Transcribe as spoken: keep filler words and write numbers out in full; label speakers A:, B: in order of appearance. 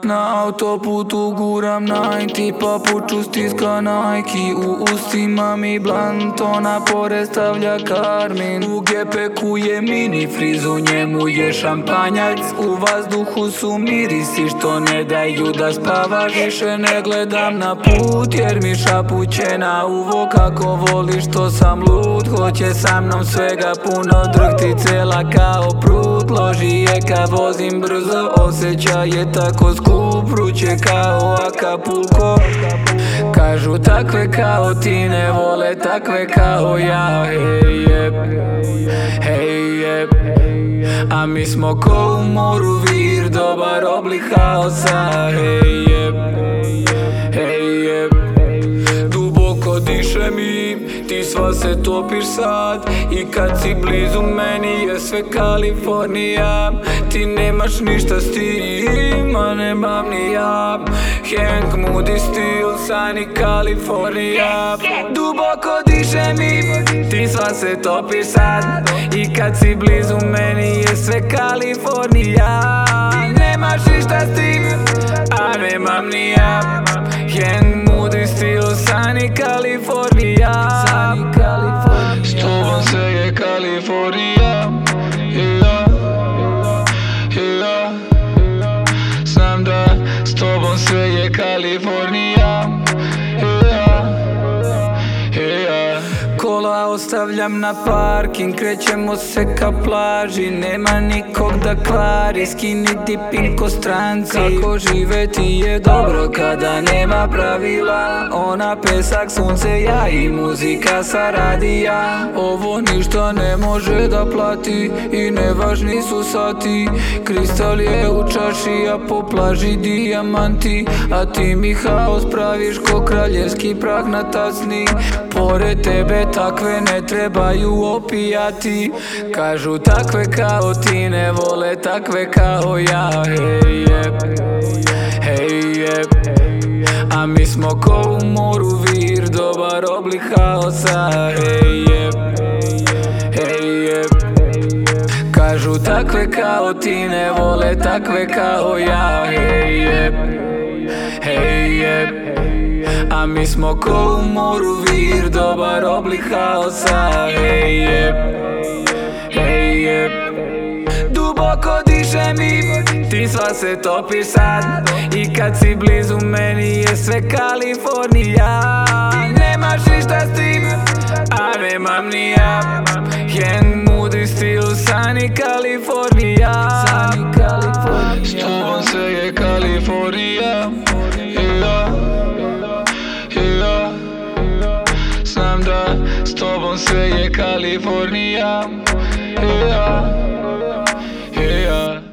A: Na autoputu guram najti, papuču stiska Nike. U ustima mi blunt, ona pored stavlja Karmin. U gepeku je mini friz, u njemu je šampanjac. U vazduhu su mirisi što ne daju da spavaš. Više ne gledam na put jer mi šapuće na uvo kako voli što sam lud. Hoće sa mnom svega puno, drhti cela kao prut. Loži je kad vozim brzo, osjećaj je tako skup. Vruće kao Acapulco. Kažu takve kao ti ne vole takve kao ja. Hej jeb, hej jeb. A mi smo ko u moru vir, dobar oblik haosa. Hej jeb, hej jeb. Duboko dišem i ti sva se topiš sad. I kad si blizu meni je sve Kalifornija. Ti nemaš ništa s tim, a nemam ni ja. Hank Moody stil, Sunny Kalifornija. Duboko dišem i ti sva se topiš sad. I kad si blizu meni je sve Kalifornija. Nemaš ništa s tim, a nemam ni ja. Hank Moody stil, Sunny Kalifornija. S tobom sve je Kalifornija. Yeah, yeah. Znam da s tobom sve je Kalifornija. Yeah, yeah. Kola ostavljam na parking, krećemo se ka plaži. Nema nikog da kvari, skini dipin ko stranci. Kako živeti je dobro kada nema pravila. Ona pesak, sunce, ja i muzika sa radija. Ovo ništa ne može da plati i nevažni su sati. Kristal je u čaši, a po plaži dijamanti. A ti mi haos praviš ko kraljevski prah na tacni. Pored tebe takve ne trebaju opijati. Kažu takve kao ti ne vole takve kao ja. Hej jeb, hej jeb. A mi smo ko u moru vir, dobar oblik haosa. Hej jeb, hej jeb. Kažu takve kao ti ne vole takve kao ja. Hej jeb, hej jeb. A mi smo ko u moru vir, dobar oblik haosa. Hej jeb, hej jeb. Duboko dišem i ti sva se topiš sad. I kad si blizu meni je sve Kalifornija. Nemaš ništa s tim, a nemam ni ja. Hank Moody stil, Sunny Kalifornija. S tobom sve je Kalifornija. Yeah. Znam da s tobom sve je Kalifornija. Yeah, yeah.